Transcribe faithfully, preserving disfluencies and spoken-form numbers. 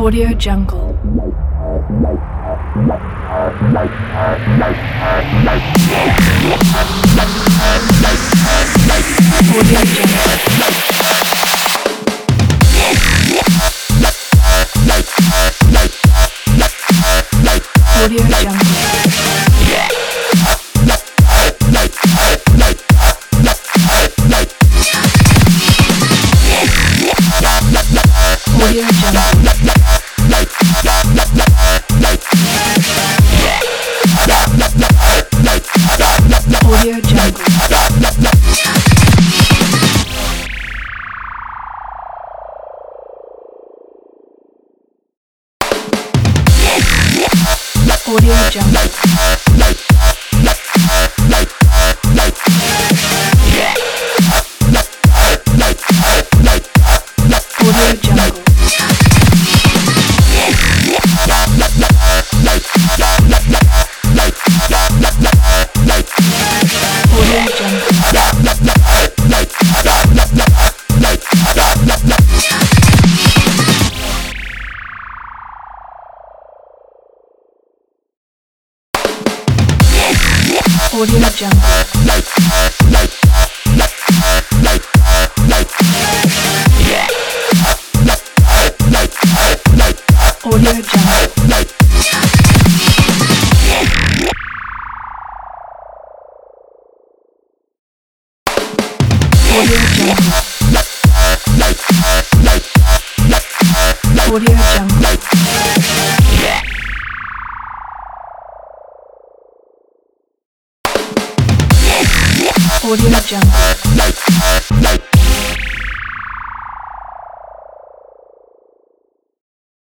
Audio Jungle. Audio Jungle. Audio Jungle. Audio Jungle. Audio Jungle. Audio Jungle. Audio Jungle. Audio Jungle. Audio Jungle. Audio Jungle. Audio Jungle. Audio Jungle.